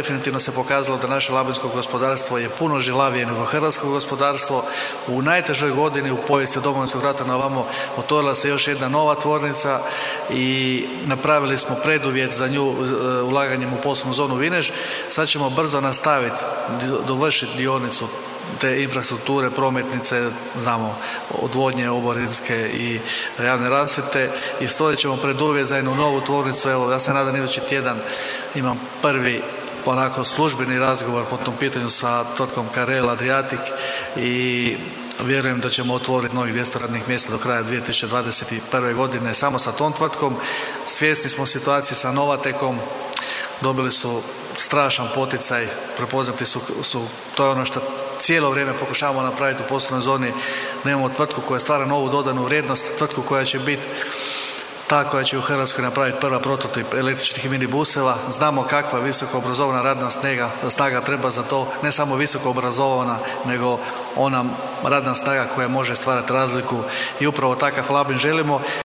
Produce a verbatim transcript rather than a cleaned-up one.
definitivno se pokazalo da naše labinsko gospodarstvo je puno žilavije nego hrvatsko gospodarstvo. U najtežoj godini u povijesti Domovinskog rata na ovamo otvorila se još jedna nova tvornica i napravili smo preduvjet za nju ulaganjem u poslovnu zonu Vinež. Sad ćemo brzo nastaviti, dovršiti dionicu te infrastrukture, prometnice, znamo, odvodnje oborinske i javne rasvjete i stvorit ćemo preduvjet za jednu novu tvornicu. Evo, ja se nadam idući tjedan imam prvi onako službeni razgovor po tom pitanju sa tvrtkom Carel Adriatic i vjerujem da ćemo otvoriti novih dvjesto radnih mjesta do kraja dvije tisuće dvadeset prve. godine samo sa tom tvrtkom. Svjesni smo situacije sa Novatekom, dobili su strašan poticaj, prepoznati su, su to je ono što cijelo vrijeme pokušavamo napraviti u poslovnoj zoni, da imamo tvrtku koja stvara novu dodanu vrijednost, tvrtku koja će biti ta koja će u Hrvatskoj napraviti prva prototip električnih minibuseva. Znamo kakva visoko obrazovana radna snaga, snaga treba za to, ne samo visoko obrazovana, nego ona radna snaga koja može stvarati razliku i upravo takav Labin želimo.